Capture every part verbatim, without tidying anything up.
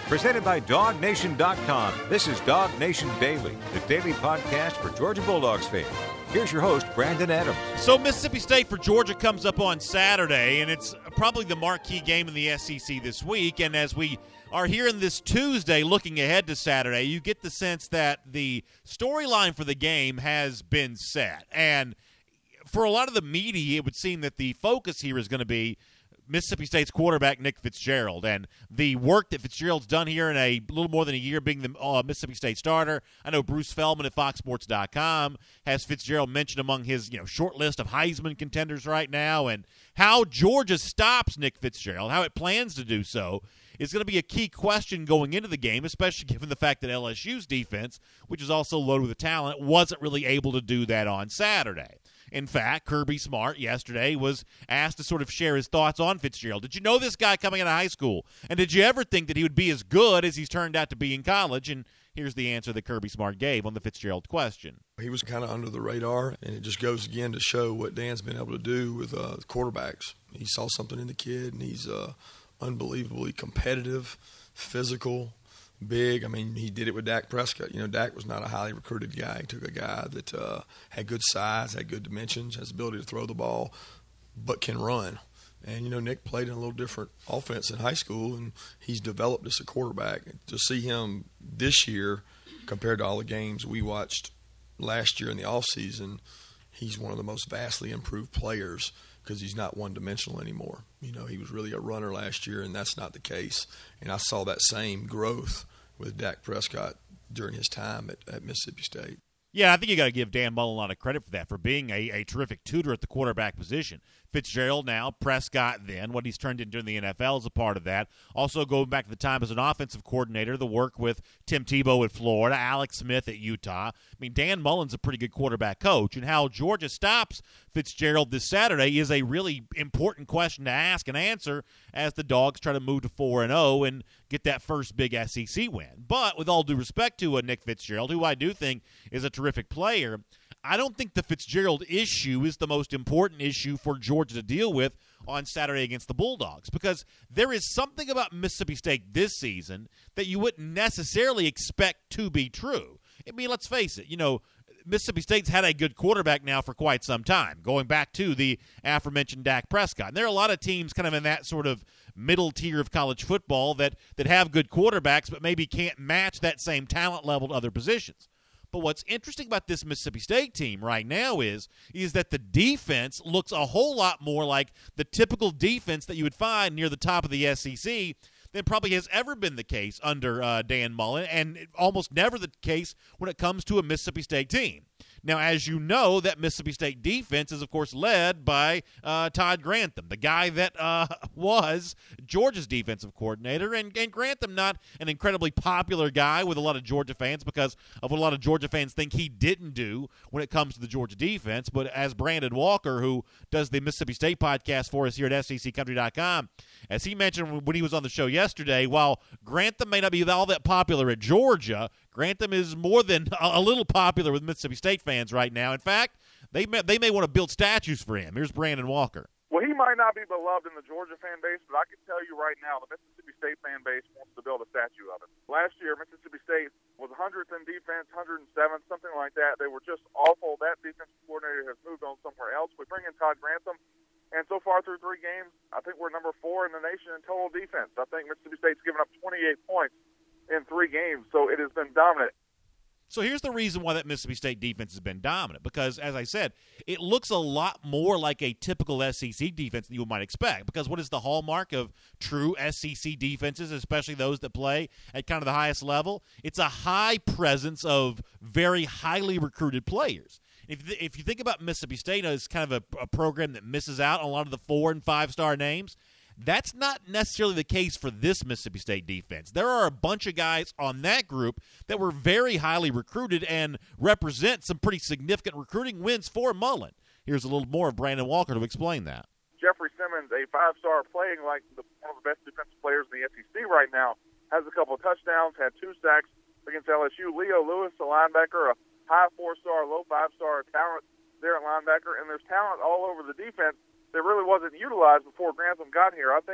Presented by dog nation dot com. This is Dog Nation Daily, the daily podcast for Georgia Bulldogs fans. Here's your host, Brandon Adams. So Mississippi State for Georgia comes up on Saturday, and it's probably the marquee game in the S E C this week. And as we are here in this Tuesday looking ahead to Saturday, you get the sense that the storyline for the game has been set. And for a lot of the media, it would seem that the focus here is going to be Mississippi State's quarterback, Nick Fitzgerald, and the work that Fitzgerald's done here in a little more than a year being the uh, Mississippi State starter. I know Bruce Feldman at Fox Sports dot com has Fitzgerald mentioned among his you know short list of Heisman contenders right now, and how Georgia stops Nick Fitzgerald, how it plans to do so, is going to be a key question going into the game, especially given the fact that L S U's defense, which is also loaded with talent, wasn't really able to do that on Saturday. In fact, Kirby Smart yesterday was asked to sort of share his thoughts on Fitzgerald. Did you know this guy coming out of high school? And did you ever think that he would be as good as he's turned out to be in college? And here's the answer that Kirby Smart gave on the Fitzgerald question. He was kind of under the radar, and it just goes again to show what Dan's been able to do with uh, quarterbacks. He saw something in the kid, and he's uh, unbelievably competitive, physical, big. I mean, he did it with Dak Prescott. You know, Dak was not a highly recruited guy. He took a guy that uh, had good size, had good dimensions, has the ability to throw the ball, but can run. And, you know, Nick played in a little different offense in high school, and he's developed as a quarterback. To see him this year compared to all the games we watched last year in the offseason, he's one of the most vastly improved players because he's not one-dimensional anymore. You know, he was really a runner last year, and that's not the case. And I saw that same growth with Dak Prescott during his time at, at Mississippi State. Yeah, I think you got to give Dan Mullen a lot of credit for that, for being a, a terrific tutor at the quarterback position. Fitzgerald now, Prescott then, what he's turned into in the N F L is a part of that. Also going back to the time as an offensive coordinator, the work with Tim Tebow at Florida, Alex Smith at Utah. I mean, Dan Mullen's a pretty good quarterback coach, and how Georgia stops Fitzgerald this Saturday is a really important question to ask and answer as the Dogs try to move to four and oh and get that first big S E C win. But with all due respect to a Nick Fitzgerald, who I do think is a terrific player, I don't think the Fitzgerald issue is the most important issue for Georgia to deal with on Saturday against the Bulldogs, because there is something about Mississippi State this season that you wouldn't necessarily expect to be true. I mean, let's face it, you know, Mississippi State's had a good quarterback now for quite some time, going back to the aforementioned Dak Prescott. And there are a lot of teams kind of in that sort of middle tier of college football that, that have good quarterbacks but maybe can't match that same talent level to other positions. But what's interesting about this Mississippi State team right now is, is that the defense looks a whole lot more like the typical defense that you would find near the top of the S E C than probably has ever been the case under uh, Dan Mullen, and almost never the case when it comes to a Mississippi State team. Now, as you know, that Mississippi State defense is, of course, led by uh, Todd Grantham, the guy that uh, was Georgia's defensive coordinator. And, and Grantham, not an incredibly popular guy with a lot of Georgia fans because of what a lot of Georgia fans think he didn't do when it comes to the Georgia defense. But as Brandon Walker, who does the Mississippi State podcast for us here at S E C country dot com, as he mentioned when he was on the show yesterday, while Grantham may not be all that popular at Georgia, Grantham is more than a little popular with Mississippi State fans right now. In fact, they may, they may want to build statues for him. Here's Brandon Walker. Well, he might not be beloved in the Georgia fan base, but I can tell you right now, the Mississippi State fan base wants to build a statue of him. Last year, Mississippi State was one hundredth in defense, one hundred seventh, something like that. They were just awful. That defensive coordinator has moved on somewhere else. We bring in Todd Grantham, and so far through three games, I think we're number four in the nation in total defense. I think Mississippi State's given up twenty-eight points in three games, so it has been dominant. So here's the reason why that Mississippi State defense has been dominant, because, as I said, it looks a lot more like a typical S E C defense than you might expect, because what is the hallmark of true S E C defenses, especially those that play at kind of the highest level? It's a high presence of very highly recruited players. If, if you think about Mississippi State as kind of a, a program that misses out on a lot of the four- and five-star names, that's not necessarily the case for this Mississippi State defense. There are a bunch of guys on that group that were very highly recruited and represent some pretty significant recruiting wins for Mullen. Here's a little more of Brandon Walker to explain that. Jeffrey Simmons, a five-star playing like the, one of the best defensive players in the S E C right now, has a couple of touchdowns, had two sacks against L S U. Leo Lewis, a linebacker, a high four-star, low five-star talent there at linebacker, and there's talent all over the defense that really wasn't utilized before Grantham got here. I think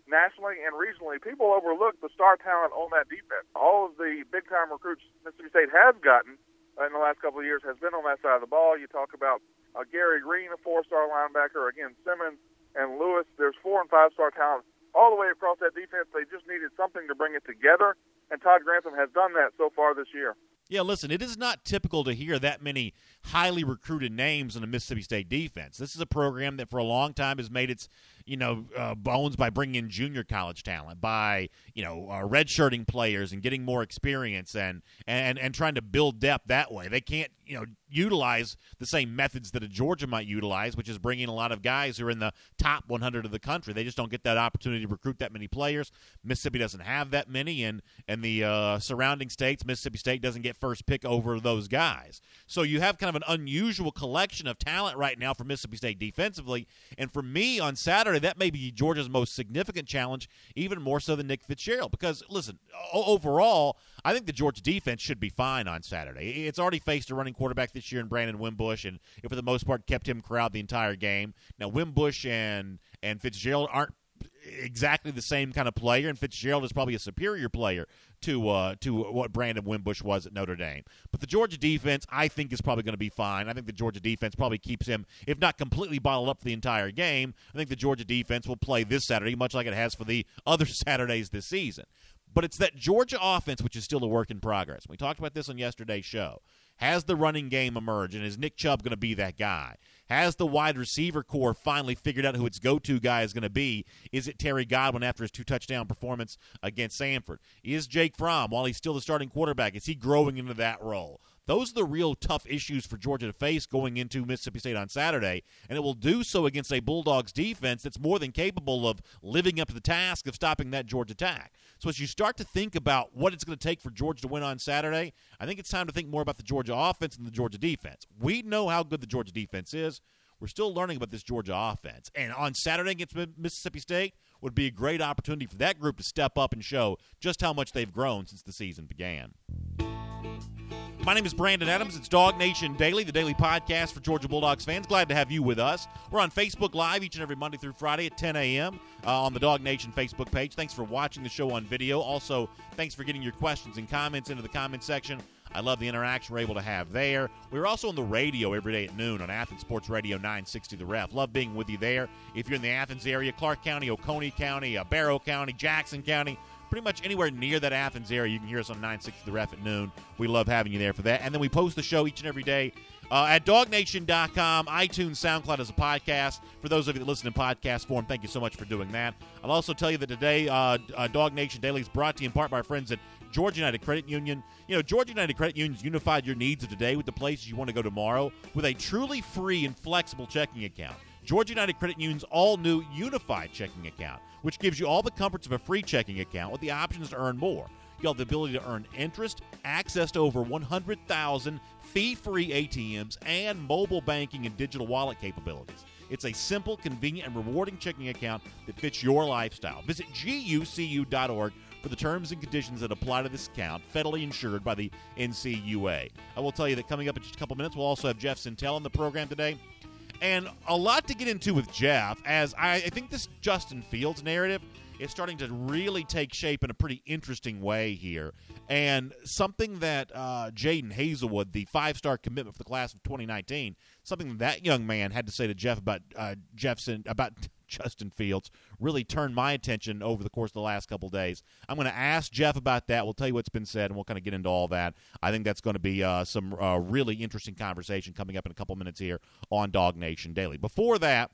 nationally and regionally, people overlook the star talent on that defense. All of the big-time recruits Mississippi State has gotten in the last couple of years has been on that side of the ball. You talk about uh, Gary Green, a four-star linebacker, again, Simmons and Lewis. There's four- and five-star talent all the way across that defense. They just needed something to bring it together, and Todd Grantham has done that so far this year. Yeah, listen, it is not typical to hear that many highly recruited names in a Mississippi State defense. This is a program that for a long time has made its, you know, uh, bones by bringing in junior college talent, by, you know, uh, redshirting players and getting more experience and, and, and trying to build depth that way. They can't, you know, utilize the same methods that a Georgia might utilize, which is bringing a lot of guys who are in the top one hundred of the country. They just don't get that opportunity to recruit that many players. Mississippi doesn't have that many, and, and the uh, surrounding states, Mississippi State doesn't get first pick over those guys. So you have kind of an unusual collection of talent right now for Mississippi State defensively, and for me on Saturday, that may be Georgia's most significant challenge, even more so than Nick Fitzgerald, because, listen, overall, I think the Georgia defense should be fine on Saturday. It's already faced a running quarterback this year in Brandon Wimbush, and for the most part kept him corralled the entire game. Now, Wimbush and, and Fitzgerald aren't exactly the same kind of player, and Fitzgerald is probably a superior player to uh, to what Brandon Wimbush was at Notre Dame. But the Georgia defense, I think, is probably going to be fine. I think the Georgia defense probably keeps him, if not completely bottled up for the entire game. I think the Georgia defense will play this Saturday, much like it has for the other Saturdays this season. But it's that Georgia offense which is still a work in progress. We talked about this on yesterday's show. Has the running game emerged, and is Nick Chubb going to be that guy? Has the wide receiver core finally figured out who its go-to guy is going to be? Is it Terry Godwin after his two-touchdown performance against Samford? Is Jake Fromm, while he's still the starting quarterback, is he growing into that role? Those are the real tough issues for Georgia to face going into Mississippi State on Saturday, and it will do so against a Bulldogs defense that's more than capable of living up to the task of stopping that Georgia attack. So as you start to think about what it's going to take for Georgia to win on Saturday, I think it's time to think more about the Georgia offense than the Georgia defense. We know how good the Georgia defense is. We're still learning about this Georgia offense. And on Saturday against Mississippi State would be a great opportunity for that group to step up and show just how much they've grown since the season began. My name is Brandon Adams. It's Dog Nation Daily, the daily podcast for Georgia Bulldogs fans. Glad to have you with us. We're on Facebook Live each and every Monday through Friday at ten a.m. Uh, on the Dog Nation Facebook page. Thanks for watching the show on video. Also, thanks for getting your questions and comments into the comment section. I love the interaction we're able to have there. We're also on the radio every day at noon on Athens Sports Radio nine sixty The Ref. Love being with you there. If you're in the Athens area, Clark County, Oconee County, uh, Barrow County, Jackson County, pretty much anywhere near that Athens area, you can hear us on nine sixty The Ref at noon. We love having you there for that. And then we post the show each and every day uh, at dog nation dot com, iTunes, SoundCloud as a podcast. For those of you that listen in podcast form, thank you so much for doing that. I'll also tell you that today, uh, uh, Dog Nation Daily is brought to you in part by our friends at Georgia United Credit Union. You know, Georgia United Credit Union's unified your needs of today with the places you want to go tomorrow with a truly free and flexible checking account. Georgia United Credit Union's all-new unified checking account, which gives you all the comforts of a free checking account with the options to earn more. You have the ability to earn interest, access to over one hundred thousand fee-free A T Ms, and mobile banking and digital wallet capabilities. It's a simple, convenient, and rewarding checking account that fits your lifestyle. Visit G U C U dot org for the terms and conditions that apply to this account, federally insured by the N C U A. I will tell you that coming up in just a couple minutes, we'll also have Jeff Sintel on the program today. And a lot to get into with Jeff, as I, I think this Justin Fields narrative is starting to really take shape in a pretty interesting way here. And something that uh, Jaden Hazelwood, the five-star commitment for the class of twenty nineteen, something that young man had to say to Jeff about uh, Jeffson about Justin Fields really turned my attention over the course of the last couple of days. I'm going to ask Jeff about that. We'll tell you what's been said, and we'll kind of get into all that. I think that's going to be uh, some uh, really interesting conversation coming up in a couple minutes here on Dog Nation Daily. Before that,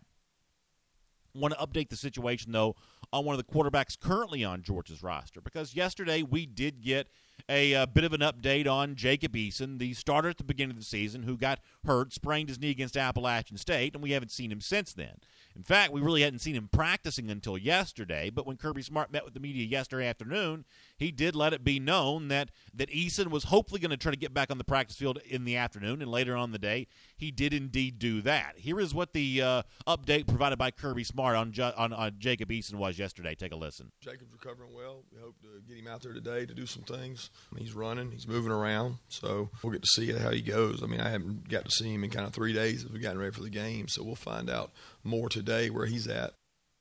I want to update the situation, though, on one of the quarterbacks currently on Georgia's roster, because yesterday we did get a, a bit of an update on Jacob Eason, the starter at the beginning of the season who got hurt, sprained his knee against Appalachian State, and we haven't seen him since then. In fact, we really hadn't seen him practicing until yesterday, but when Kirby Smart met with the media yesterday afternoon, he did let it be known that, that Eason was hopefully going to try to get back on the practice field in the afternoon, and later on in the day, he did indeed do that. Here is what the uh, update provided by Kirby Smart on, Ju- on, on Jacob Eason was yesterday. Take a listen. Jacob's recovering well. We hope to get him out there today to do some things. He's running. He's moving around, so we'll get to see how he goes. I mean, I haven't got to see him in kind of three days as we've gotten ready for the game, so we'll find out more today where he's at.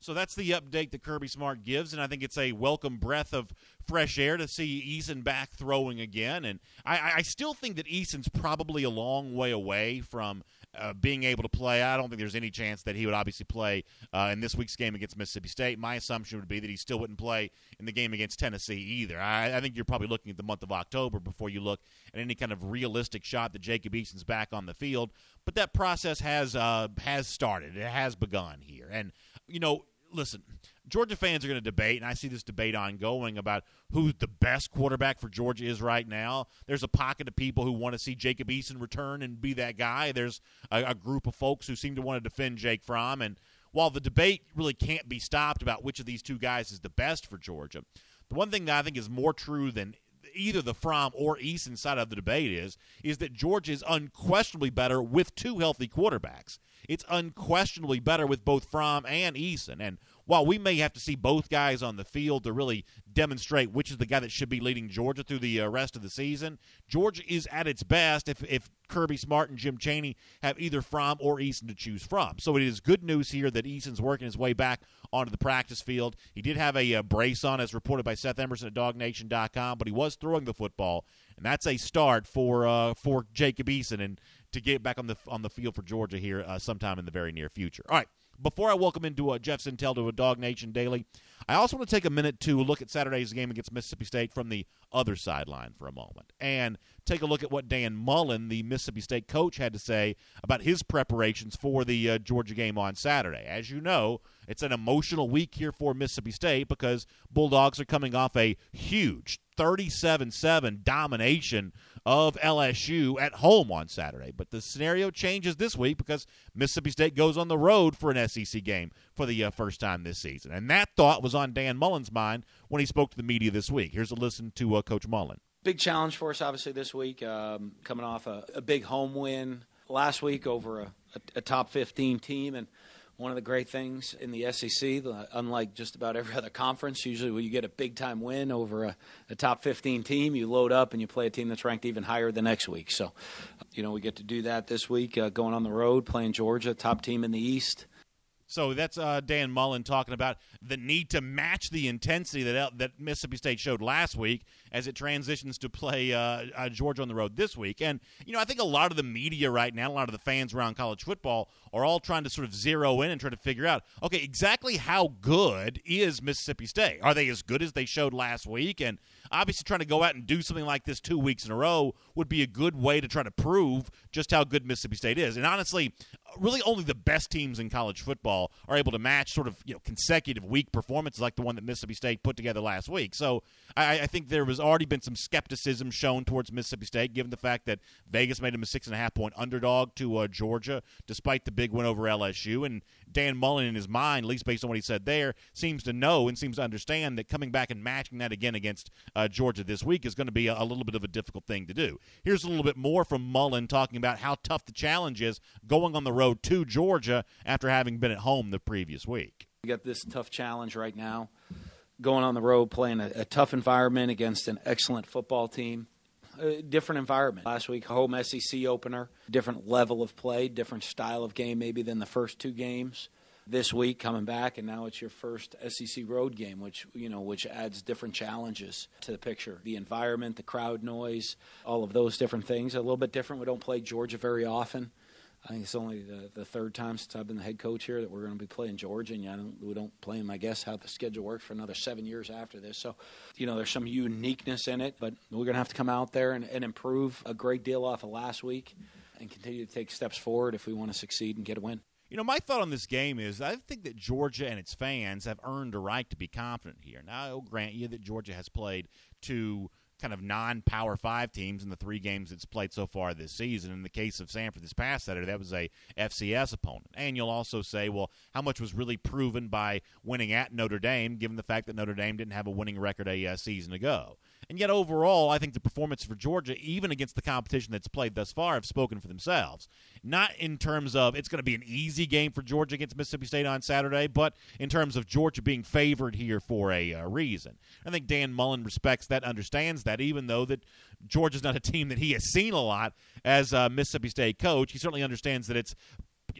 So that's the update that Kirby Smart gives, and I think it's a welcome breath of fresh air to see Eason back throwing again. And I, I still think that Eason's probably a long way away from uh, being able to play. I don't think there's any chance that he would obviously play uh, in this week's game against Mississippi State. My assumption would be that he still wouldn't play in the game against Tennessee either. I, I think you're probably looking at the month of October before you look at any kind of realistic shot that Jacob Eason's back on the field. But that process has uh, has started. It has begun here. And, you know, listen, Georgia fans are going to debate, and I see this debate ongoing about who the best quarterback for Georgia is right now. There's a pocket of people who want to see Jacob Eason return and be that guy. There's a, a group of folks who seem to want to defend Jake Fromm. And while the debate really can't be stopped about which of these two guys is the best for Georgia, the one thing that I think is more true than either the Fromm or Eason side of the debate is, is that Georgia is unquestionably better with two healthy quarterbacks. It's unquestionably better with both Fromm and Eason. And while we may have to see both guys on the field to really demonstrate which is the guy that should be leading Georgia through the uh, rest of the season, Georgia is at its best if, if Kirby Smart and Jim Chaney have either Fromm or Eason to choose from. So it is good news here that Eason's working his way back onto the practice field. He did have a, a brace on, as reported by Seth Emerson at dog nation dot com, but he was throwing the football, and that's a start for uh, for Jacob Eason and to get back on the on the field for Georgia here uh, sometime in the very near future. All right. Before I welcome into uh, Jeff Sintel to a Dog Nation Daily, I also want to take a minute to look at Saturday's game against Mississippi State from the other sideline for a moment and take a look at what Dan Mullen, the Mississippi State coach, had to say about his preparations for the uh, Georgia game on Saturday. As you know, it's an emotional week here for Mississippi State because Bulldogs are coming off a huge thirty-seven seven domination of L S U at home on Saturday. But the scenario changes this week because Mississippi State goes on the road for an S E C game for the uh, first time this season. And that thought was on Dan Mullen's mind when he spoke to the media this week. Here's a listen to uh, Coach Mullen. Big challenge for us, obviously, this week, um, coming off a, a big home win last week over a, a, a top fifteen team. And one of the great things in the S E C, unlike just about every other conference, usually when you get a big-time win over a, a top fifteen team, you load up and you play a team that's ranked even higher the next week. So, you know, we get to do that this week, uh, going on the road, playing Georgia, top team in the East. So that's uh, Dan Mullen talking about the need to match the intensity that that Mississippi State showed last week as it transitions to play uh, uh, Georgia on the road this week. And, you know, I think a lot of the media right now, a lot of the fans around college football are all trying to sort of zero in and try to figure out, okay, exactly how good is Mississippi State? Are they as good as they showed last week? And obviously trying to go out and do something like this two weeks in a row would be a good way to try to prove just how good Mississippi State is. And honestly, really only the best teams in college football are able to match sort of, you know, consecutive week performances like the one that Mississippi State put together last week. So I, I think there was already been some skepticism shown towards Mississippi State, given the fact that Vegas made them a six and a half point underdog to uh, Georgia, despite the big win over L S U. And Dan Mullen, in his mind, at least based on what he said there, seems to know and seems to understand that coming back and matching that again against uh, Georgia this week is going to be a, a little bit of a difficult thing to do. Here's a little bit more from Mullen talking about how tough the challenge is going on the road to Georgia after having been at home the previous week. We got this tough challenge right now, going on the road, playing a, a tough environment against an excellent football team. A different environment. Last week, home S E C opener, different level of play, different style of game maybe than the first two games. This week, coming back, and now it's your first S E C road game, which you know, which adds different challenges to the picture. The environment, the crowd noise, all of those different things. A little bit different. We don't play Georgia very often. I think it's only the, the third time since I've been the head coach here that we're going to be playing Georgia, and I don't, we don't play them, I guess, how the schedule works for another seven years after this. So, you know, there's some uniqueness in it, but we're going to have to come out there and, and improve a great deal off of last week and continue to take steps forward if we want to succeed and get a win. You know, my thought on this game is I think that Georgia and its fans have earned a right to be confident here. Now, I'll grant you that Georgia has played two kind of non-Power Five teams in the three games it's played so far this season. In the case of Sanford this past Saturday, that was a F C S opponent. And you'll also say, well, how much was really proven by winning at Notre Dame, given the fact that Notre Dame didn't have a winning record a uh, season ago? And yet overall, I think the performance for Georgia, even against the competition that's played thus far, have spoken for themselves. Not in terms of it's going to be an easy game for Georgia against Mississippi State on Saturday, but in terms of Georgia being favored here for a uh, reason. I think Dan Mullen respects that, understands that, even though that Georgia's not a team that he has seen a lot as a Mississippi State coach. He certainly understands that it's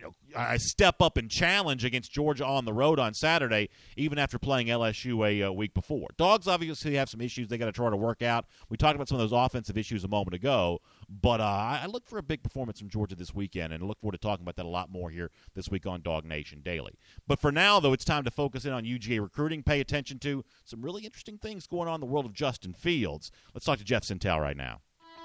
know, a step up and challenge against Georgia on the road on Saturday, even after playing L S U a, a week before. Dogs obviously have some issues they got to try to work out. We talked about some of those offensive issues a moment ago, but uh, I look for a big performance from Georgia this weekend, and I look forward to talking about that a lot more here this week on Dog Nation Daily. But for now, though, it's time to focus in on U G A recruiting, pay attention to some really interesting things going on in the world of Justin Fields. Let's talk to Jeff Sentell right now.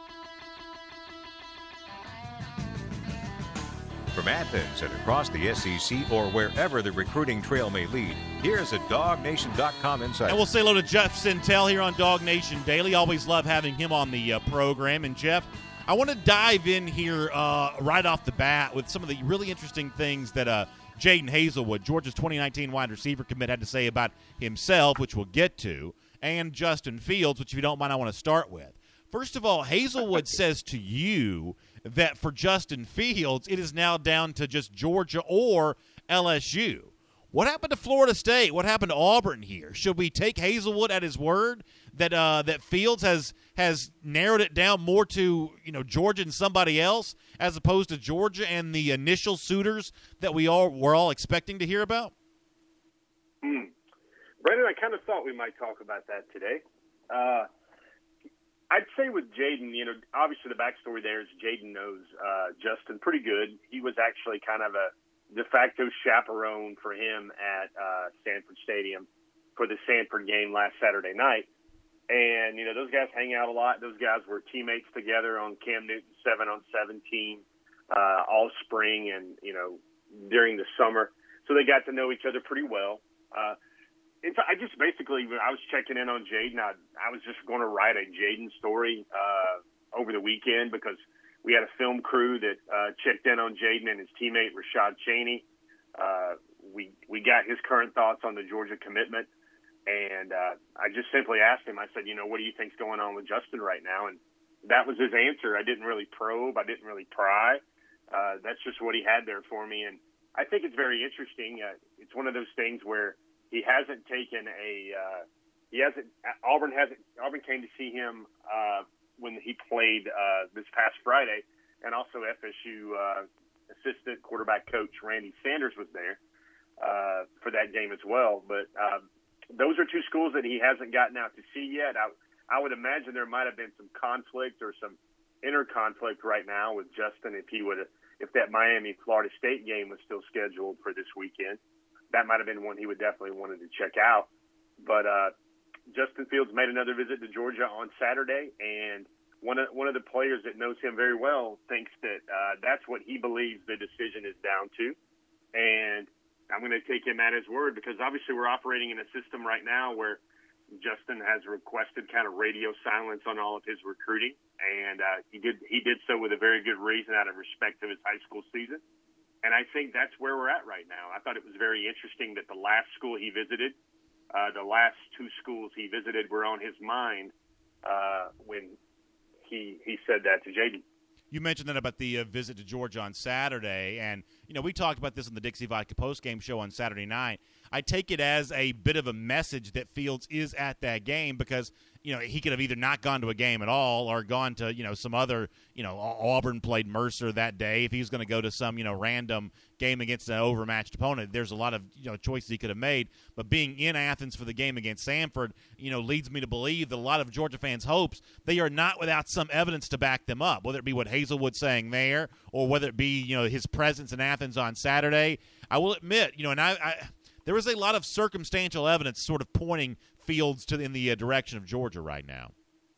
From Athens and across the S E C or wherever the recruiting trail may lead, here's a Dog Nation dot com insight. And we'll say hello to Jeff Sentell here on Dog Nation Daily. Always love having him on the uh, program. And, Jeff, I want to dive in here uh, right off the bat with some of the really interesting things that uh, Jaden Hazelwood, Georgia's twenty nineteen wide receiver commit, had to say about himself, which we'll get to, and Justin Fields, which, if you don't mind, I want to start with. First of all, Hazelwood says to you that for Justin Fields, it is now down to just Georgia or L S U. What happened to Florida State? What happened to Auburn here? Should we take Hazelwood at his word that uh, that Fields has has narrowed it down more to, you know, Georgia and somebody else as opposed to Georgia and the initial suitors that we all were all expecting to hear about? Hmm. Brendan, I kind of thought we might talk about that today. Uh, I'd say with Jaden, you know, obviously the backstory there is Jaden knows uh, Justin pretty good. He was actually kind of a de facto chaperone for him at uh, Sanford Stadium for the Sanford game last Saturday night. And, you know, those guys hang out a lot. Those guys were teammates together on Cam Newton's seven on seven team uh, all spring and, you know, during the summer. So they got to know each other pretty well. Uh, It's, I just basically, I was checking in on Jaden. I, I was just going to write a Jaden story uh, over the weekend because we had a film crew that uh, checked in on Jaden and his teammate Rashad Cheney. Uh, we we got his current thoughts on the Georgia commitment, and uh, I just simply asked him. I said, you know, what do you think's going on with Justin right now? And that was his answer. I didn't really probe. I didn't really pry. Uh, that's just what he had there for me, and I think it's very interesting. Uh, it's one of those things where he hasn't taken a uh, he hasn't Auburn hasn't Auburn came to see him uh, when he played uh, this past Friday, and also F S U uh, assistant quarterback coach Randy Sanders was there uh, for that game as well. But uh, those are two schools that he hasn't gotten out to see yet. I, I would imagine there might have been some conflict or some inner conflict right now with Justin if he would if that Miami Florida State game was still scheduled for this weekend. That might have been one he would definitely wanted to check out. But uh, Justin Fields made another visit to Georgia on Saturday, and one of one of the players that knows him very well thinks that uh, that's what he believes the decision is down to. And I'm going to take him at his word because obviously we're operating in a system right now where Justin has requested kind of radio silence on all of his recruiting, and uh, he did he did so with a very good reason out of respect of his high school season. And I think that's where we're at right now. I thought it was very interesting that the last school he visited, uh, the last two schools he visited were on his mind uh, when he he said that to Jaden. You mentioned that about the uh, visit to Georgia on Saturday, and, you know, we talked about this on the Dixie Vodka postgame show on Saturday night. I take it as a bit of a message that Fields is at that game because, you know, he could have either not gone to a game at all or gone to, you know, some other, you know, Auburn played Mercer that day. If he was going to go to some, you know, random game against an overmatched opponent, there's a lot of, you know, choices he could have made. But being in Athens for the game against Sanford, you know, leads me to believe that a lot of Georgia fans' hopes, they are not without some evidence to back them up, whether it be what Hazelwood's saying there or whether it be, you know, his presence in Athens on Saturday. I will admit, you know, and I, I there is a lot of circumstantial evidence sort of pointing Fields to in the uh, direction of Georgia right now.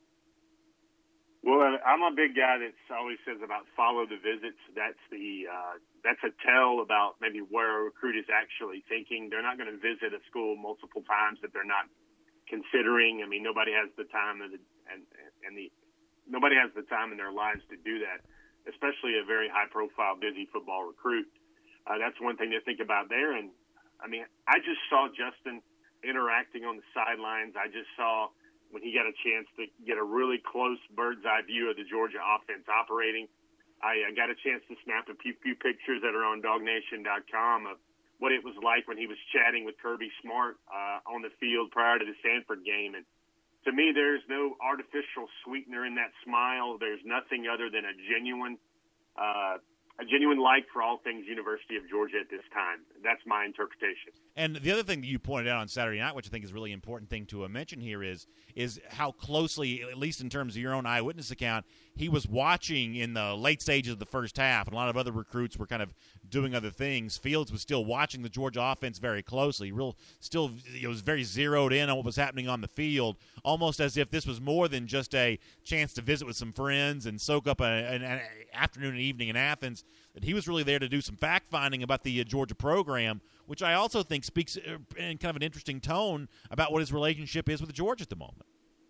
Well, I'm a big guy that always says about follow the visits. That's the uh, that's a tell about maybe where a recruit is actually thinking. They're not going to visit a school multiple times that they're not considering. I mean, nobody has the time and and and the nobody has the time in their lives to do that, especially a very high-profile, busy football recruit. Uh, that's one thing to think about there. And I mean, I just saw Justin interacting on the sidelines. I just saw when he got a chance to get a really close bird's eye view of the Georgia offense operating. I, I got a chance to snap a few, few pictures that are on dog nation dot com of what it was like when he was chatting with Kirby Smart uh, on the field prior to the Sanford game. And to me, there's no artificial sweetener in that smile. There's nothing other than a genuine, uh, a a genuine like for all things University of Georgia at this time. That's my interpretation. And the other thing that you pointed out on Saturday night, which I think is a really important thing to uh, mention here, is is how closely, at least in terms of your own eyewitness account, he was watching in the late stages of the first half, and a lot of other recruits were kind of doing other things. Fields was still watching the Georgia offense very closely, real still it was very zeroed in on what was happening on the field, almost as if this was more than just a chance to visit with some friends and soak up a, an, an afternoon and evening in Athens, that he was really there to do some fact-finding about the uh, Georgia program, which I also think speaks in kind of an interesting tone about what his relationship is with Georgia at the moment.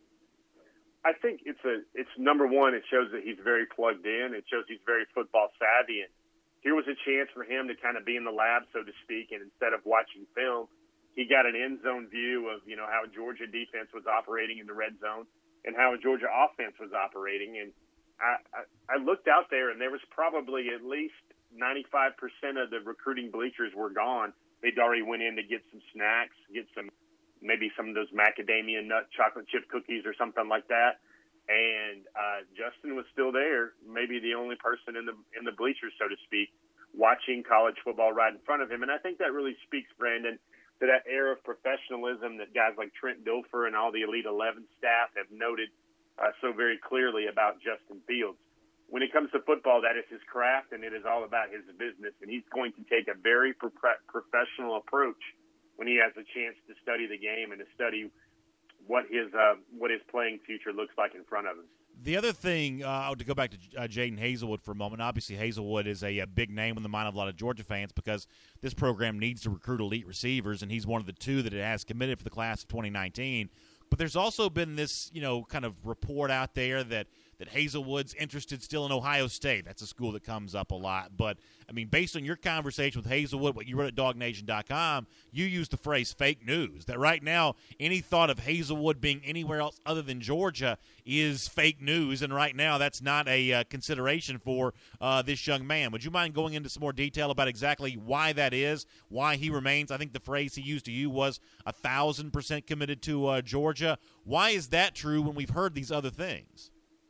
I think it's a it's number one, it shows that he's very plugged in. It shows he's very football savvy. And here was a chance for him to kind of be in the lab, so to speak, and instead of watching film, he got an end zone view of, you know, how Georgia defense was operating in the red zone and how Georgia offense was operating. And I, I, I looked out there, and there was probably at least ninety-five percent of the recruiting bleachers were gone. They'd already went in to get some snacks, get some maybe some of those macadamia nut chocolate chip cookies or something like that. And uh, Justin was still there, maybe the only person in the in the bleachers, so to speak, watching college football right in front of him. And I think that really speaks, Brandon, to that air of professionalism that guys like Trent Dilfer and all the Elite Eleven staff have noted uh, so very clearly about Justin Fields. When it comes to football, that is his craft, and it is all about his business. And he's going to take a very pro- professional approach when he has a chance to study the game and to study what his uh, what his playing future looks like in front of him. The other thing, uh, to go back to uh, Jaden Hazelwood for a moment, obviously Hazelwood is a, a big name in the mind of a lot of Georgia fans because this program needs to recruit elite receivers, and he's one of the two that it has committed for the class of twenty nineteen. But there's also been this, you know, kind of report out there that, that Hazelwood's interested still in Ohio State. That's a school that comes up a lot. But, I mean, based on your conversation with Hazelwood, what you wrote at dog nation dot com, you used the phrase fake news, that right now any thought of Hazelwood being anywhere else other than Georgia is fake news, and right now that's not a uh, consideration for uh, this young man. Would you mind going into some more detail about exactly why that is, why he remains? I think the phrase he used to you was a thousand percent committed to uh, Georgia. Why is that true when we've heard these other things?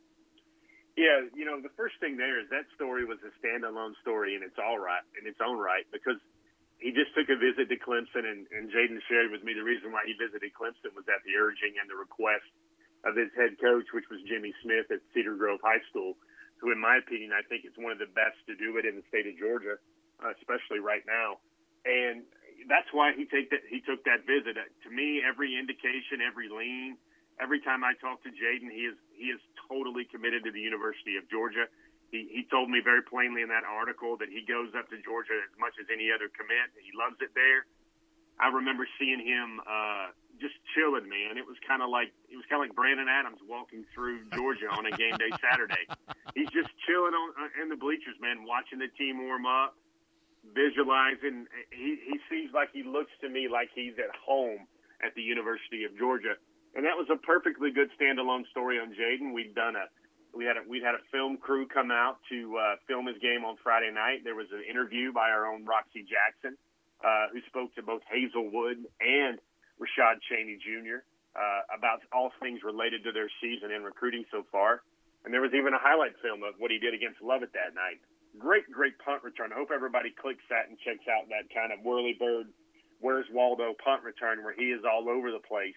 Yeah, you know, the first thing there is that story was a standalone story, and it's all right in its own right, because he just took a visit to Clemson, and, and Jaden shared with me the reason why he visited Clemson was at the urging and the request of his head coach, which was Jimmy Smith at Cedar Grove High School, who, in my opinion, I think is one of the best to do it in the state of Georgia, uh, especially right now. And that's why he take that he took that visit. Uh, to me, every indication, every lean, every time I talk to Jaden, he is he is totally committed to the University of Georgia. He he told me very plainly in that article that he goes up to Georgia as much as any other commit. He loves it there. I remember seeing him uh, just chilling, man. It was kind of like it was kind of like Brandon Adams walking through Georgia on a game day Saturday. He's just chilling on uh, in the bleachers, man, watching the team warm up, visualizing. He he seems like he looks to me like he's at home at the University of Georgia. And that was a perfectly good standalone story on Jaden. We'd done a, we had a, we'd had a film crew come out to uh, film his game on Friday night. There was an interview by our own Roxy Jackson, uh, who spoke to both Hazelwood and Rashad Cheney Junior Uh, about all things related to their season and recruiting so far. And there was even a highlight film of what he did against Lovett that night. Great, great punt return. I hope everybody clicks that and checks out that kind of whirly bird, Where's Waldo punt return where he is all over the place.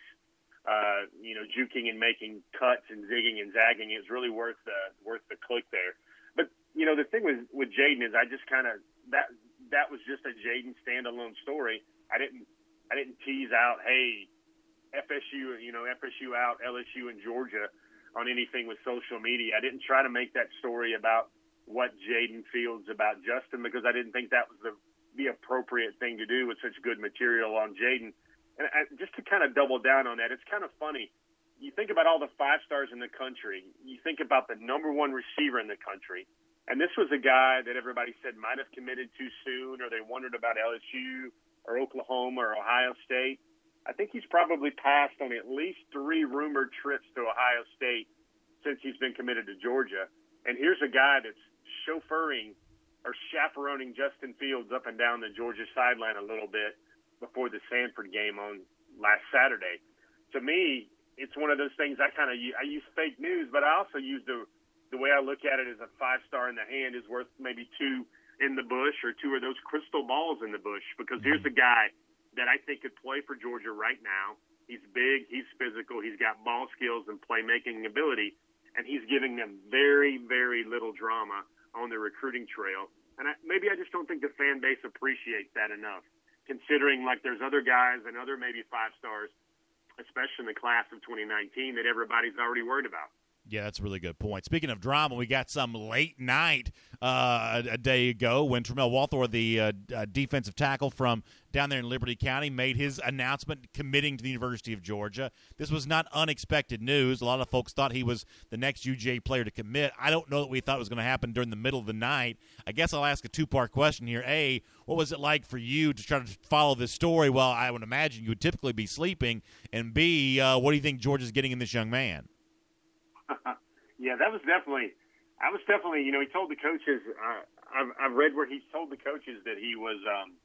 Uh, you know, juking and making cuts and zigging and zagging. It's really worth the worth the click there. But you know, the thing with with Jaden is I just kind of that that was just a Jaden standalone story. I didn't I didn't tease out, hey, F S U, you know, F S U out, L S U and Georgia on anything with social media. I didn't try to make that story about what Jaden feels about Justin because I didn't think that was the the appropriate thing to do with such good material on Jaden. And I, just to kind of double down on that, it's kind of funny. You think about all the five stars in the country. You think about the number one receiver in the country. And this was a guy that everybody said might have committed too soon, or they wondered about L S U or Oklahoma or Ohio State. I think he's probably passed on at least three rumored trips to Ohio State since he's been committed to Georgia. And here's a guy that's chauffeuring or chaperoning Justin Fields up and down the Georgia sideline a little bit before the Sanford game on last Saturday. To me, it's one of those things I kind of I use fake news, but I also use the the the way I look at it is a five-star in the hand is worth maybe two in the bush or two of those crystal balls in the bush, because here's a guy that I think could play for Georgia right now. He's big, he's physical, he's got ball skills and playmaking ability, and he's giving them very, very little drama on the recruiting trail. And I, maybe I just don't think the fan base appreciates that enough, considering like there's other guys and other maybe five stars, especially in the class of twenty nineteen, that everybody's already worried about. Yeah, that's a really good point. Speaking of drama, we got some late night uh, a, a day ago when Tramel Walthor, the uh, uh, defensive tackle from down there in Liberty County, made his announcement committing to the University of Georgia. This was not unexpected news. A lot of folks thought he was the next U G A player to commit. I don't know that we thought it was going to happen during the middle of the night. I guess I'll ask a two-part question here. A, what was it like for you to try to follow this story? Well, I would imagine you would typically be sleeping. And B, uh, what do you think Georgia's getting in this young man? Yeah, that was definitely, I was definitely, you know, he told the coaches, uh, I've, I've read where he told the coaches that he was, um,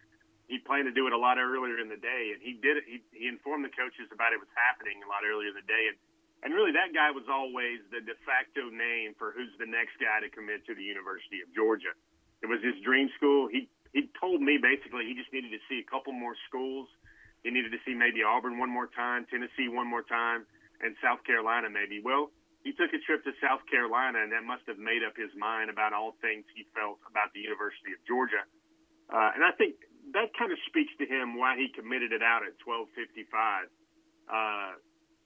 he planned to do it a lot earlier in the day, and he did it, he, he informed the coaches about it was happening a lot earlier in the day, and, and really that guy was always the de facto name for who's the next guy to commit to the University of Georgia. It was his dream school. He, he told me basically he just needed to see a couple more schools. He needed to see maybe Auburn one more time, Tennessee one more time, and South Carolina maybe. Well, he took a trip to South Carolina, and that must have made up his mind about all things he felt about the University of Georgia. Uh, and I think that kind of speaks to him why he committed it out at twelve fifty-five. Uh,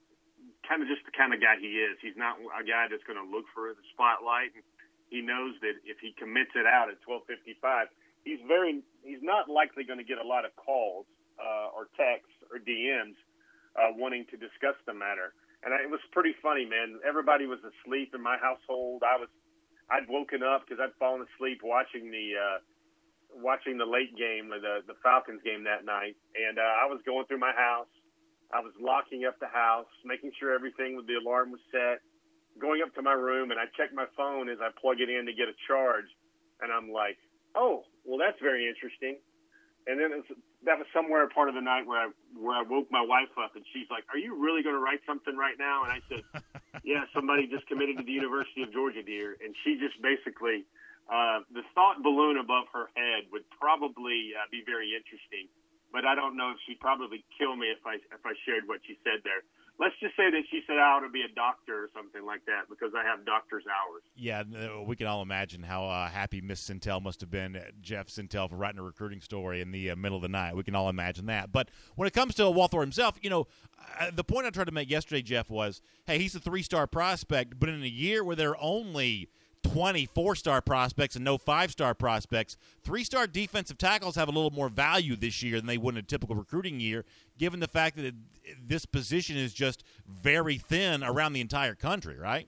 kind of just the kind of guy he is. He's not a guy that's going to look for the spotlight. He knows that if he commits it out at twelve fifty-five, he's very he's not likely going to get a lot of calls uh, or texts or D Ms uh, wanting to discuss the matter. And it was pretty funny, man. Everybody was asleep in my household. I was, I'd woken up because I'd fallen asleep watching the, uh, watching the late game, the the Falcons game that night. And uh, I was going through my house. I was locking up the house, making sure everything with the alarm was set. Going up to my room, and I checked my phone as I plug it in to get a charge. And I'm like, oh, well, that's very interesting. And then it was, that was somewhere a part of the night where I where I woke my wife up, and she's like, "Are you really going to write something right now?" And I said, "Yeah, somebody just committed to the University of Georgia, dear." And she just basically, uh, the thought balloon above her head would probably uh, be very interesting, but I don't know if she'd probably kill me if I if I shared what she said there. Let's just say that she said I ought to be a doctor or something like that because I have doctor's hours. Yeah, we can all imagine how uh, happy Miss Sintel must have been, Jeff Sintel, for writing a recruiting story in the uh, middle of the night. We can all imagine that. But when it comes to Walthor himself, you know, uh, the point I tried to make yesterday, Jeff, was, hey, he's a three-star prospect, but in a year where there are only twenty four-star prospects and no five-star prospects, three-star defensive tackles have a little more value this year than they would in a typical recruiting year, given the fact that it, this position is just very thin around the entire country, right?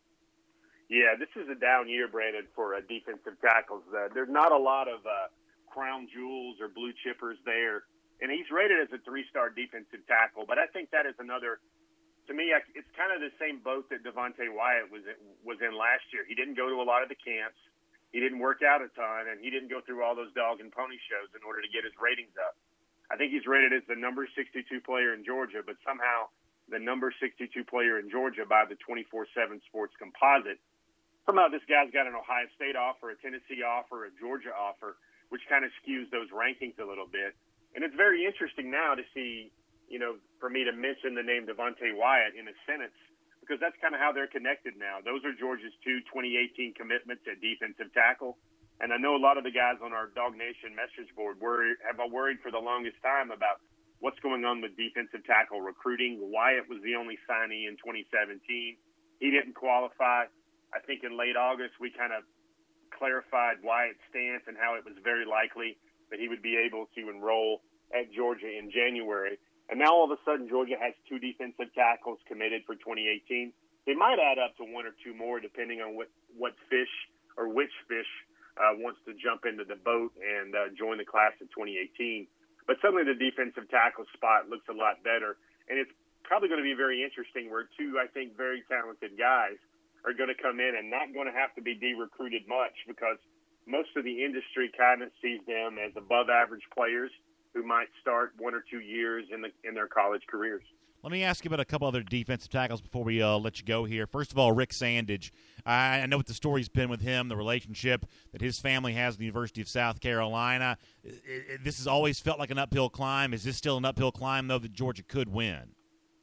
Yeah, this is a down year, Brandon, for uh, defensive tackles. Uh, there's not a lot of uh, crown jewels or blue chippers there, and he's rated as a three-star defensive tackle, but I think that is another – to me, it's kind of the same boat that Devontae Wyatt was in, was in last year. He didn't go to a lot of the camps. He didn't work out a ton, and he didn't go through all those dog and pony shows in order to get his ratings up. I think he's rated as the number sixty-two player in Georgia, but somehow the number sixty-two player in Georgia by the twenty-four seven Sports Composite. Somehow this guy's got an Ohio State offer, a Tennessee offer, a Georgia offer, which kind of skews those rankings a little bit. And it's very interesting now to see, you know, for me to mention the name Devontae Wyatt in a sentence, because that's kind of how they're connected now. Those are Georgia's two twenty eighteen commitments at defensive tackle. And I know a lot of the guys on our Dog Nation message board worry, have worried for the longest time about what's going on with defensive tackle recruiting. Wyatt was the only signee in twenty seventeen. He didn't qualify. I think in late August we kind of clarified Wyatt's stance and how it was very likely that he would be able to enroll at Georgia in January. And now all of a sudden Georgia has two defensive tackles committed for twenty eighteen. They might add up to one or two more depending on what, what fish or which fish uh, wants to jump into the boat and uh, join the class of twenty eighteen. But suddenly the defensive tackle spot looks a lot better. And it's probably going to be very interesting where two, I think, very talented guys are going to come in and not going to have to be de-recruited much because most of the industry kind of sees them as above-average players who might start one or two years in the in their college careers. Let me ask you about a couple other defensive tackles before we uh, let you go here. First of all, Rick Sandage. I know what the story's been with him, the relationship that his family has with the University of South Carolina. It, it, this has always felt like an uphill climb. Is this still an uphill climb, though, that Georgia could win?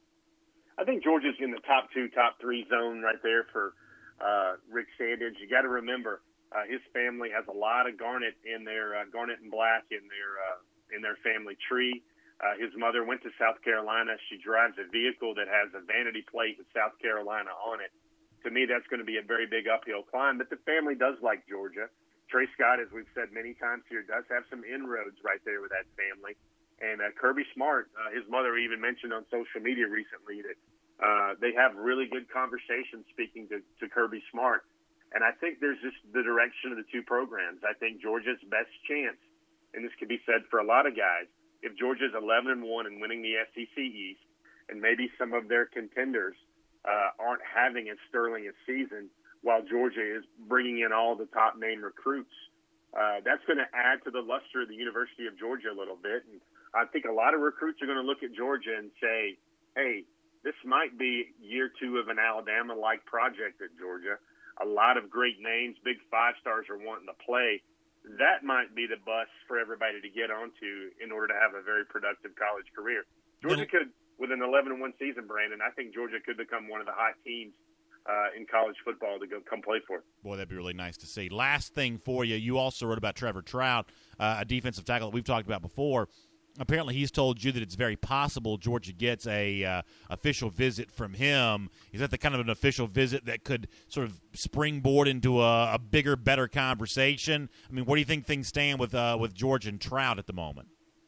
I think Georgia's in the top two, top three zone right there for uh, Rick Sandage. You got to remember, uh, his family has a lot of garnet in their uh, garnet and black in their uh, in their family tree. Uh, his mother went to South Carolina. She drives a vehicle that has a vanity plate with South Carolina on it. To me, that's going to be a very big uphill climb, but the family does like Georgia. Trey Scott, as we've said many times here, does have some inroads right there with that family. And uh, Kirby Smart, uh, his mother even mentioned on social media recently that uh, they have really good conversations speaking to, to Kirby Smart. And I think there's just the direction of the two programs. I think Georgia's best chance, and this could be said for a lot of guys, if Georgia's eleven and one and winning the S E C East, and maybe some of their contenders uh, aren't having as sterling a season, while Georgia is bringing in all the top name recruits, uh, that's going to add to the luster of the University of Georgia a little bit. And I think a lot of recruits are going to look at Georgia and say, "Hey, this might be year two of an Alabama-like project at Georgia. A lot of great names, big five stars are wanting to play. That might be the bus for everybody to get onto in order to have a very productive college career." Georgia could, with an eleven and one season, Brandon, I think Georgia could become one of the hot teams uh, in college football to go come play for. Boy, that'd be really nice to see. Last thing for you, you also wrote about Trevor Trout, uh, a defensive tackle that we've talked about before. Apparently, he's told you that it's very possible Georgia gets a uh, official visit from him. Is that the kind of an official visit that could sort of springboard into a, a bigger, better conversation? I mean, what do you think things stand with uh, with Georgia and Trout at the moment?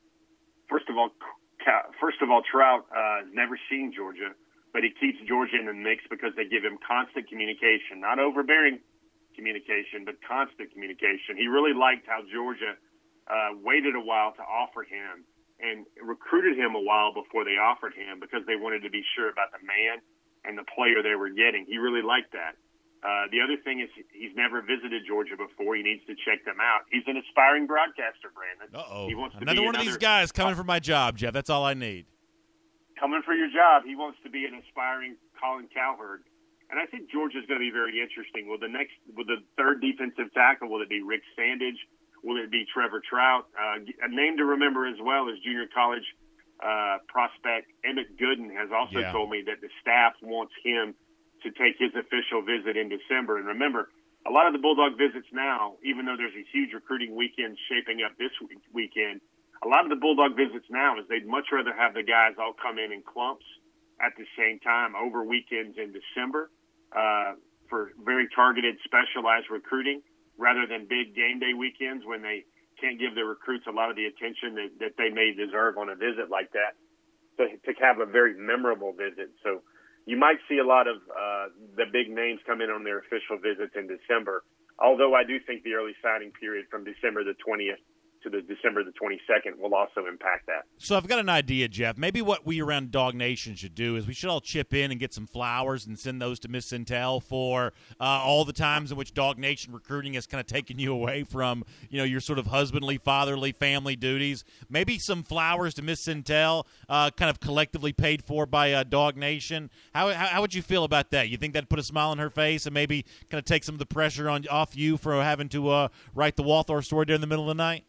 First of all, first of all, Trout uh, has never seen Georgia, but he keeps Georgia in the mix because they give him constant communication, not overbearing communication, but constant communication. He really liked how Georgia uh, waited a while to offer him and recruited him a while before they offered him because they wanted to be sure about the man and the player they were getting. He really liked that. Uh, the other thing is he's never visited Georgia before. He needs to check them out. He's an aspiring broadcaster, Brandon. Uh-oh. He wants to another be one another, of these guys coming for my job, Jeff. That's all I need. Coming for your job. He wants to be an aspiring Colin Cowherd. And I think Georgia's going to be very interesting. Will the next, will the third defensive tackle, will it be Rick Sandage? Will it be Trevor Trout? Uh, a name to remember as well is junior college uh, prospect Emmett Gooden has also yeah. told me that the staff wants him to take his official visit in December. And remember, a lot of the Bulldog visits now, even though there's a huge recruiting weekend shaping up this week, weekend, a lot of the Bulldog visits now is they'd much rather have the guys all come in in clumps at the same time over weekends in December uh, for very targeted, specialized recruiting, rather than big game day weekends when they can't give their recruits a lot of the attention that, that they may deserve on a visit like that, to, to have a very memorable visit. So you might see a lot of uh, the big names come in on their official visits in December, although I do think the early signing period from December the twentieth to the December the twenty-second will also impact that. So I've got an idea, Jeff. Maybe what we around Dog Nation should do is we should all chip in and get some flowers and send those to Miss Sintel for uh, all the times in which Dog Nation recruiting has kind of taken you away from, you know, your sort of husbandly, fatherly, family duties. Maybe some flowers to Miss Sintel, uh, kind of collectively paid for by uh, Dog Nation. How, how how would you feel about that? You think that'd put a smile on her face and maybe kind of take some of the pressure on off you for having to uh, write the Walthor story during the middle of the night?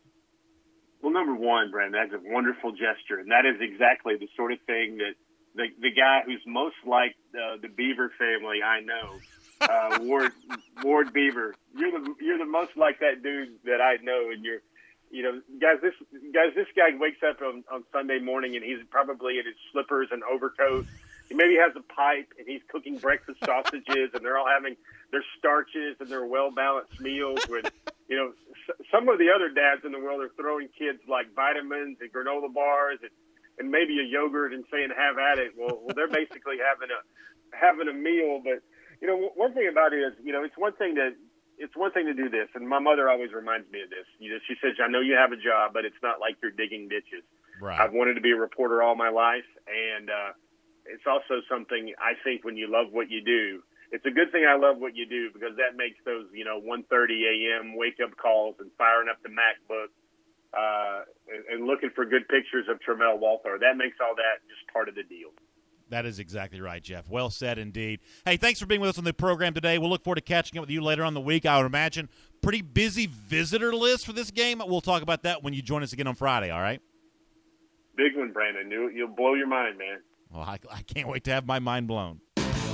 Well, number one, Brandon, that's a wonderful gesture, and that is exactly the sort of thing that the the guy who's most like uh, the Beaver family I know, uh, Ward Ward Beaver. You're the you're the most like that dude that I know, and you're, you know, guys. This guys, this guy wakes up on, on Sunday morning and he's probably in his slippers and overcoat. He maybe has a pipe and he's cooking breakfast sausages, and they're all having their starches and their well balanced meals with, you know, some of the other dads in the world are throwing kids like vitamins and granola bars and, and maybe a yogurt and saying have at it. Well, well, they're basically having a having a meal. But you know, one thing about it is, you know, it's one thing to it's one thing to do this. And my mother always reminds me of this. You know, she says, "I know you have a job, but it's not like you're digging ditches." Right. I've wanted to be a reporter all my life, and uh, it's also something I think when you love what you do. It's a good thing I love what you do, because that makes those, you know, one thirty a.m. wake-up calls and firing up the MacBook uh, and, and looking for good pictures of Tramel Walthor. That makes all that just part of the deal. That is exactly right, Jeff. Well said indeed. Hey, thanks for being with us on the program today. We'll look forward to catching up with you later on in the week. I would imagine pretty busy visitor list for this game. We'll talk about that when you join us again on Friday, all right? Big one, Brandon. You, you'll blow your mind, man. Well, I, I can't wait to have my mind blown.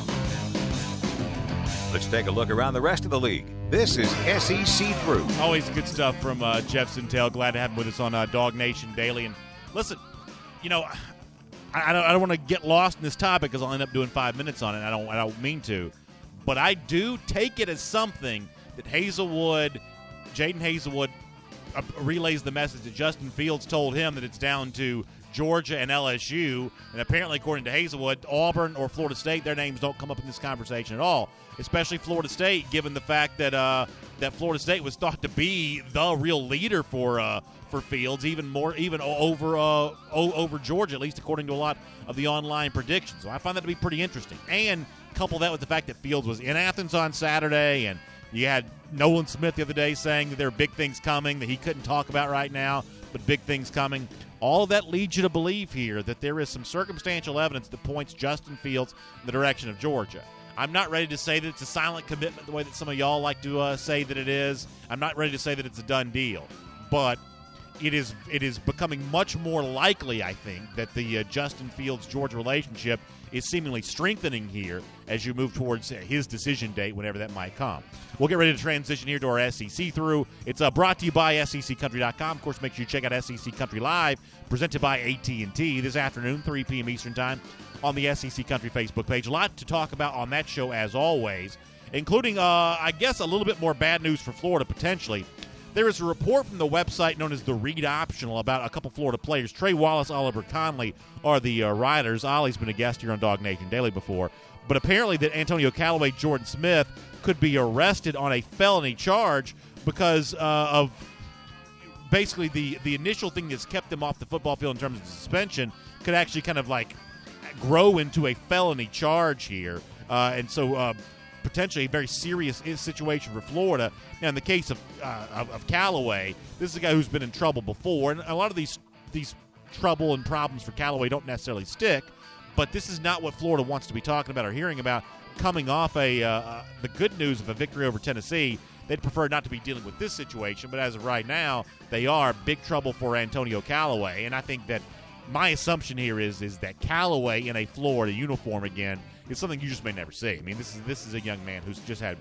Let's take a look around the rest of the league. This is S E C Through. Always good stuff from uh, Jeff Sentell. Glad to have him with us on uh, Dog Nation Daily. And listen, you know, I, I don't, I don't want to get lost in this topic because I'll end up doing five minutes on it. I don't, I don't mean to. But I do take it as something that Hazelwood, Jaden Hazelwood, uh, relays the message that Justin Fields told him that it's down to Georgia and L S U. And apparently, according to Hazelwood, Auburn or Florida State, their names don't come up in this conversation at all, especially Florida State, given the fact that uh, that Florida State was thought to be the real leader for uh, for Fields, even more, even over uh, over Georgia, at least according to a lot of the online predictions. So I find that to be pretty interesting. And couple that with the fact that Fields was in Athens on Saturday, and you had Nolan Smith the other day saying that there are big things coming that he couldn't talk about right now, but big things coming. All of that leads you to believe here that there is some circumstantial evidence that points Justin Fields in the direction of Georgia. I'm not ready to say that it's a silent commitment the way that some of y'all like to uh, say that it is. I'm not ready to say that it's a done deal. But it is it is becoming much more likely, I think, that the uh, Justin Fields-Georgia relationship is seemingly strengthening here as you move towards his decision date, whenever that might come. We'll get ready to transition here to our S E C Through. It's uh, brought to you by S E C Country dot com. Of course, make sure you check out S E C Country Live, presented by A T and T this afternoon, three p.m. Eastern Time, on the S E C Country Facebook page. A lot to talk about on that show, as always, including, uh, I guess, a little bit more bad news for Florida, potentially. There is a report from the website known as the Read Optional about a couple Florida players. Trey Wallace, Oliver Conley are the uh, riders. Ollie's been a guest here on Dog Nation Daily before. But apparently that Antonio Callaway, Jordan Smith could be arrested on a felony charge because uh, of basically the, the initial thing that's kept them off the football field in terms of suspension could actually kind of like grow into a felony charge here. Uh, and so uh, potentially a very serious situation for Florida. Now, in the case of, uh, of of Callaway, this is a guy who's been in trouble before, and a lot of these these trouble and problems for Callaway don't necessarily stick. But this is not what Florida wants to be talking about or hearing about. Coming off a uh, uh, the good news of a victory over Tennessee, they'd prefer not to be dealing with this situation. But as of right now, they are big trouble for Antonio Callaway, and I think that my assumption here is is that Callaway in a Florida uniform again is something you just may never see. I mean, this is this is a young man who's just had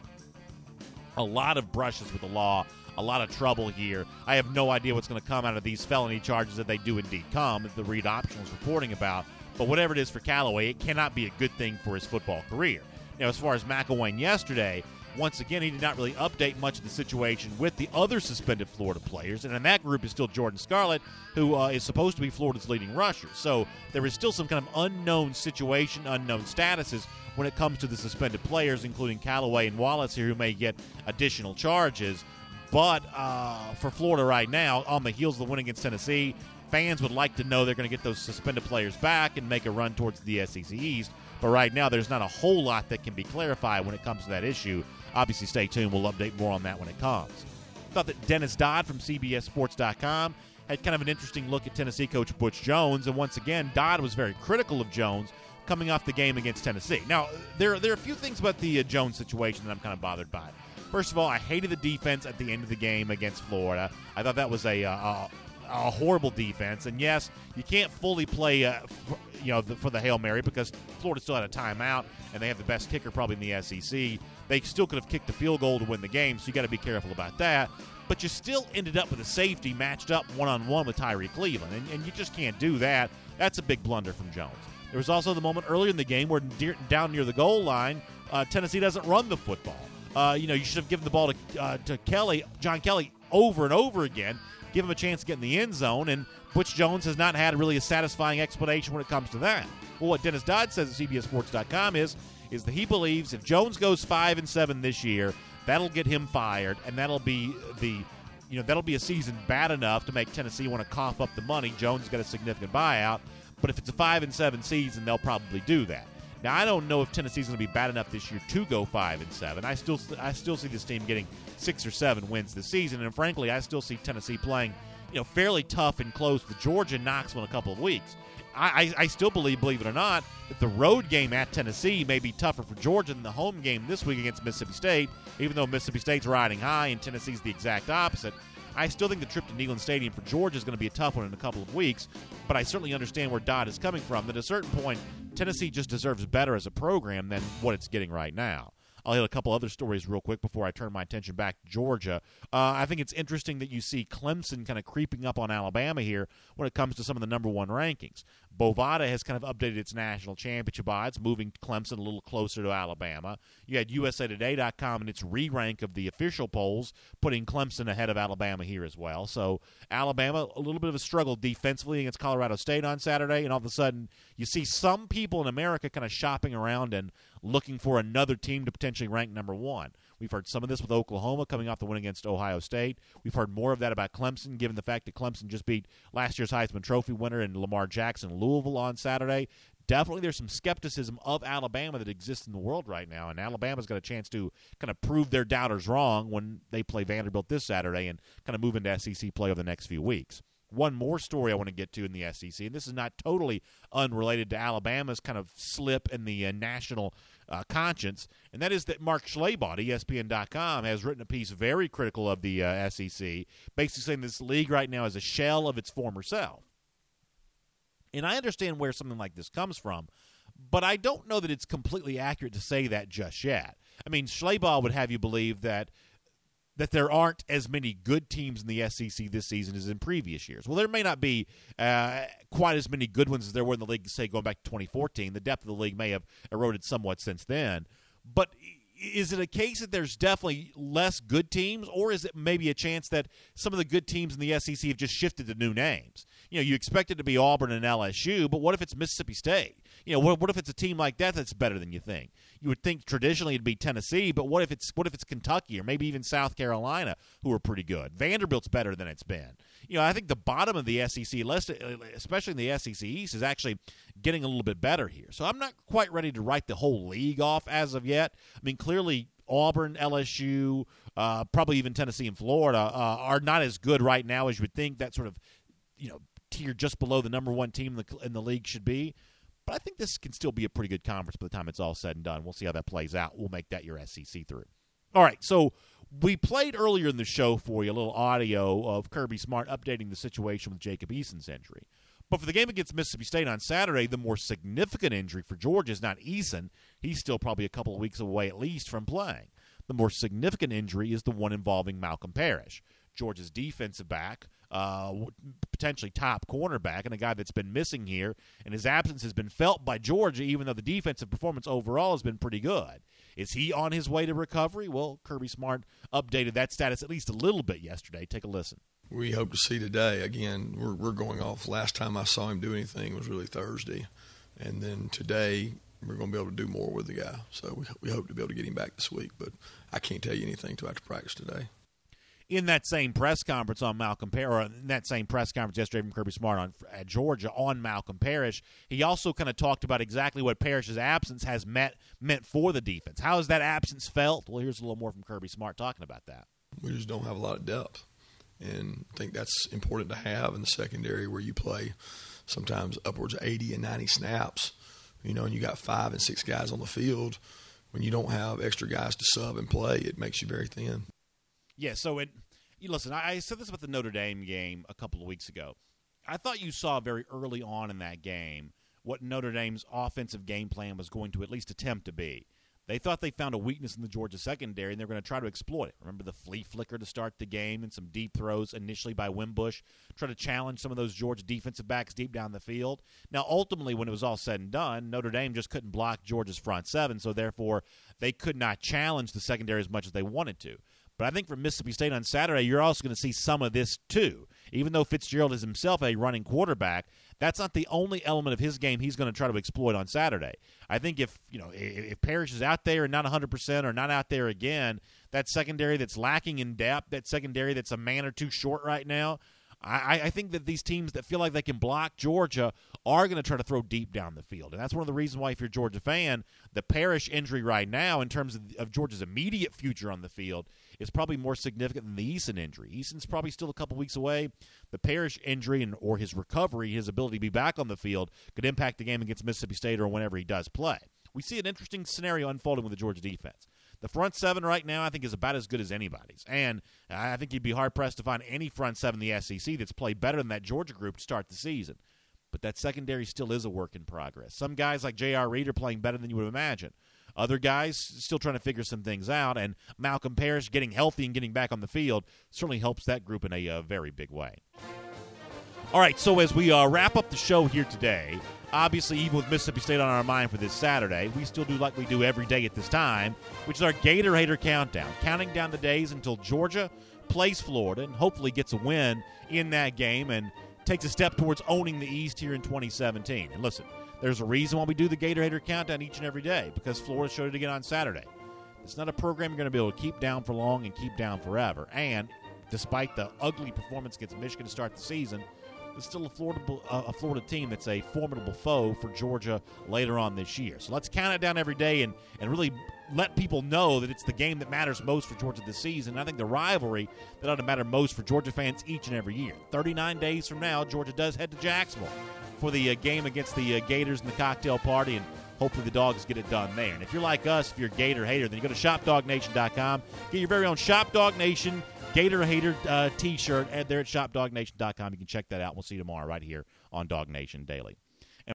a lot of brushes with the law, a lot of trouble here. I have no idea what's going to come out of these felony charges that they do indeed come, that the Read Optional is reporting about. But whatever it is for Callaway, it cannot be a good thing for his football career. Now, as far as McElwain yesterday, once again, he did not really update much of the situation with the other suspended Florida players. And in that group is still Jordan Scarlett, who uh, is supposed to be Florida's leading rusher. So there is still some kind of unknown situation, unknown statuses when it comes to the suspended players, including Callaway and Wallace here, who may get additional charges. But uh, for Florida right now, on the heels of the win against Tennessee, fans would like to know they're going to get those suspended players back and make a run towards the S E C East. But right now, there's not a whole lot that can be clarified when it comes to that issue. Obviously, stay tuned. We'll update more on that when it comes. Thought that Dennis Dodd from C B S Sports dot com had kind of an interesting look at Tennessee coach Butch Jones. And once again, Dodd was very critical of Jones coming off the game against Tennessee. Now, there, there are a few things about the uh, Jones situation that I'm kind of bothered by. First of all, I hated the defense at the end of the game against Florida. I thought that was a, uh, a, a horrible defense. And, yes, you can't fully play uh, for, you know, the, for the Hail Mary because Florida still had a timeout, and they have the best kicker probably in the S E C. They still could have kicked the field goal to win the game, so you got to be careful about that. But you still ended up with a safety matched up one-on-one with Tyree Cleveland, and, and you just can't do that. That's a big blunder from Jones. There was also the moment earlier in the game where de- down near the goal line, uh, Tennessee doesn't run the football. Uh, you know, you should have given the ball to uh, to Kelly, John Kelly, over and over again, give him a chance to get in the end zone, and Butch Jones has not had really a satisfying explanation when it comes to that. Well, what Dennis Dodd says at C B S Sports dot com is, is that he believes if Jones goes five and seven this year, that'll get him fired, and that'll be the, you know, that'll be a season bad enough to make Tennessee want to cough up the money. Jones has got a significant buyout, but if it's a five and seven season, they'll probably do that. Now, I don't know if Tennessee's going to be bad enough this year to go five and seven. I still, I still see this team getting six or seven wins this season, and frankly, I still see Tennessee playing you know, fairly tough and close with Georgia and Knoxville in a couple of weeks. I, I, I still believe, believe it or not, that the road game at Tennessee may be tougher for Georgia than the home game this week against Mississippi State, even though Mississippi State's riding high and Tennessee's the exact opposite. I still think the trip to Neyland Stadium for Georgia is going to be a tough one in a couple of weeks, but I certainly understand where Dodd is coming from, that at a certain point, Tennessee just deserves better as a program than what it's getting right now. I'll hit a couple other stories real quick before I turn my attention back to Georgia. Uh, I think it's interesting that you see Clemson kind of creeping up on Alabama here when it comes to some of the number one rankings. Bovada has kind of updated its national championship odds, moving Clemson a little closer to Alabama. You had U S A Today dot com in its re-rank of the official polls, putting Clemson ahead of Alabama here as well. So Alabama, a little bit of a struggle defensively against Colorado State on Saturday, and all of a sudden you see some people in America kind of shopping around and looking for another team to potentially rank number one. We've heard some of this with Oklahoma coming off the win against Ohio State. We've heard more of that about Clemson, given the fact that Clemson just beat last year's Heisman Trophy winner in Lamar Jackson, Louisville on Saturday. Definitely there's some skepticism of Alabama that exists in the world right now, and Alabama's got a chance to kind of prove their doubters wrong when they play Vanderbilt this Saturday and kind of move into S E C play over the next few weeks. One more story I want to get to in the S E C, and this is not totally unrelated to Alabama's kind of slip in the uh, national uh, conscience, and that is that Mark Schlabach, E S P N dot com, has written a piece very critical of the uh, S E C, basically saying this league right now is a shell of its former self. And I understand where something like this comes from, but I don't know that it's completely accurate to say that just yet. I mean, Schlabach would have you believe that that there aren't as many good teams in the S E C this season as in previous years. Well, there may not be uh, quite as many good ones as there were in the league, say, going back to twenty fourteen. The depth of the league may have eroded somewhat since then. But is it a case that there's definitely less good teams, or is it maybe a chance that some of the good teams in the S E C have just shifted to new names? You know, you expect it to be Auburn and L S U, but what if it's Mississippi State? You know, what, what if it's a team like that that's better than you think? You would think traditionally it'd be Tennessee, but what if it's what if it's Kentucky or maybe even South Carolina, who are pretty good? Vanderbilt's better than it's been. You know, I think the bottom of the S E C list, especially in the S E C East, is actually getting a little bit better here. So I'm not quite ready to write the whole league off as of yet. I mean, clearly Auburn, L S U, uh, probably even Tennessee and Florida uh, are not as good right now as you would think that sort of, you know, tier just below the number one team in the, in the league should be. But I think this can still be a pretty good conference by the time it's all said and done. We'll see how that plays out. We'll make that your S E C through. All right, so we played earlier in the show for you a little audio of Kirby Smart updating the situation with Jacob Eason's injury. But for the game against Mississippi State on Saturday, the more significant injury for Georgia is not Eason. He's still probably a couple of weeks away at least from playing. The more significant injury is the one involving Malcolm Parrish, Georgia's defensive back, uh, potentially top cornerback, and a guy that's been missing here, and his absence has been felt by Georgia, even though the defensive performance overall has been pretty good. Is he on his way to recovery? Well, Kirby Smart updated that status at least a little bit yesterday. Take a listen. We hope to see today. Again, we're, we're going off. Last time I saw him do anything was really Thursday, and then today we're going to be able to do more with the guy. So we, we hope to be able to get him back this week, but I can't tell you anything until after practice today. In that same press conference on Malcolm Parrish, in that same press conference yesterday from Kirby Smart on at Georgia on Malcolm Parrish, he also kind of talked about exactly what Parrish's absence has meant meant for the defense. How has that absence felt? Well, here's a little more from Kirby Smart talking about that. We just don't have a lot of depth, and I think that's important to have in the secondary where you play sometimes upwards of eighty and ninety snaps, you know, and you got five and six guys on the field. When you don't have extra guys to sub and play, it makes you very thin. Yeah, so it, you listen, I, I said this about the Notre Dame game a couple of weeks ago. I thought you saw very early on in that game what Notre Dame's offensive game plan was going to at least attempt to be. They thought they found a weakness in the Georgia secondary, and they're going to try to exploit it. Remember the flea flicker to start the game and some deep throws initially by Wimbush, try to challenge some of those Georgia defensive backs deep down the field. Now, ultimately, when it was all said and done, Notre Dame just couldn't block Georgia's front seven, so therefore they could not challenge the secondary as much as they wanted to. But I think for Mississippi State on Saturday, you're also going to see some of this too. Even though Fitzgerald is himself a running quarterback, that's not the only element of his game he's going to try to exploit on Saturday. I think if you know if Parrish is out there and not one hundred percent or not out there again, that secondary that's lacking in depth, that secondary that's a man or two short right now, I, I think that these teams that feel like they can block Georgia are going to try to throw deep down the field. And that's one of the reasons why, if you're a Georgia fan, the Parrish injury right now, in terms of, of Georgia's immediate future on the field, is probably more significant than the Eason injury. Eason's probably still a couple weeks away. The Parrish injury and or his recovery, his ability to be back on the field, could impact the game against Mississippi State or whenever he does play. We see an interesting scenario unfolding with the Georgia defense. The front seven right now, I think, is about as good as anybody's. And I think you'd be hard-pressed to find any front seven in the S E C that's played better than that Georgia group to start the season. But that secondary still is a work in progress. Some guys like J R. Reed are playing better than you would imagine. Other guys still trying to figure some things out. And Malcolm Parrish getting healthy and getting back on the field certainly helps that group in a uh, very big way. All right, so as we uh, wrap up the show here today, obviously, even with Mississippi State on our mind for this Saturday, we still do like we do every day at this time, which is our Gator Hater Countdown, counting down the days until Georgia plays Florida and hopefully gets a win in that game and takes a step towards owning the East here in twenty seventeen. And listen, there's a reason why we do the Gator Hater Countdown each and every day, because Florida showed it again on Saturday. It's not a program you're going to be able to keep down for long and keep down forever. And despite the ugly performance against Michigan to start the season, it's still a Florida, uh, a Florida team that's a formidable foe for Georgia later on this year. So let's count it down every day and, and really let people know that it's the game that matters most for Georgia this season. And I think the rivalry that ought to matter most for Georgia fans each and every year. thirty-nine days from now, Georgia does head to Jacksonville for the uh, game against the uh, Gators and the cocktail party, and hopefully the Dogs get it done there. And if you're like us, if you're a Gator hater, then you go to shop dog nation dot com, get your very own Shop Dog Nation Gator Hater uh, T-shirt, and there at shop dog nation dot com. You can check that out. We'll see you tomorrow right here on Dog Nation Daily.